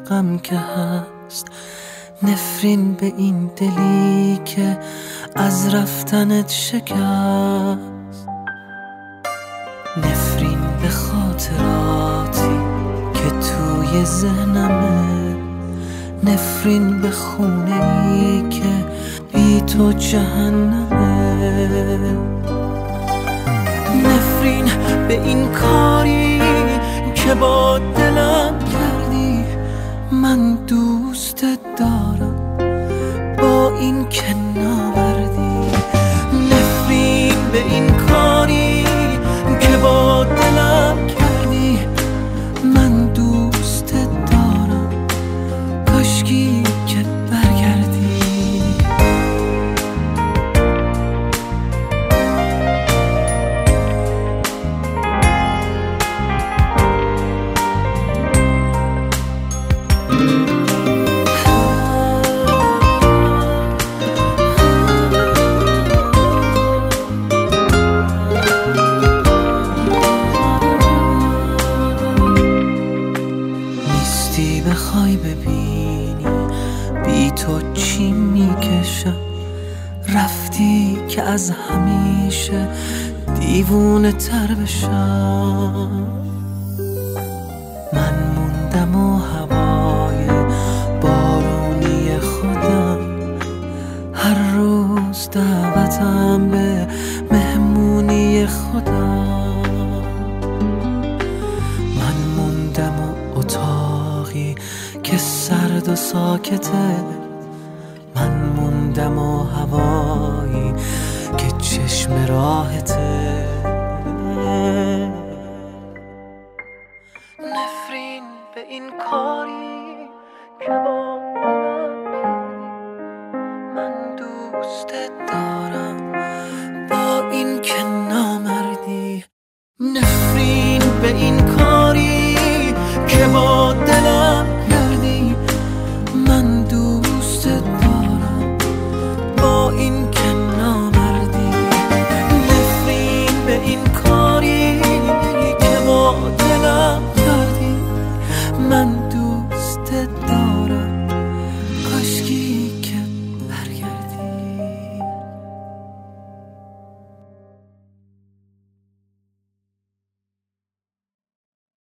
غم که هست، نفرین به این دلی که از رفتنت شکست، نفرین به خاطراتی که توی ذهنمه، نفرین به خونه‌ای که بی تو جهنمه، نفرین به این کاری که با دلم کردی. من دوستت دارم با این که نامردی، نفرین به این کاری که با دلم کردی. من دوستت دارم کاشکی که برگردی. بخوای ببینی بی تو چی میکشم، رفتی که از همیشه دیوونه تر بشم. من موندم و هوای بارونی خودم، هر روز دعوتم به مهمونی خودم. من موندم و اتاقی که سرد و ساکته، من موندم و هوایی که چشم راحته. نفرین به این کاری که با من دوستت دارم با این که نامردی، نفرین به این کاری که با دلم کردی. من دوستت دارم با این که نامردی، نفرین به این کاری که با دلم کردی. من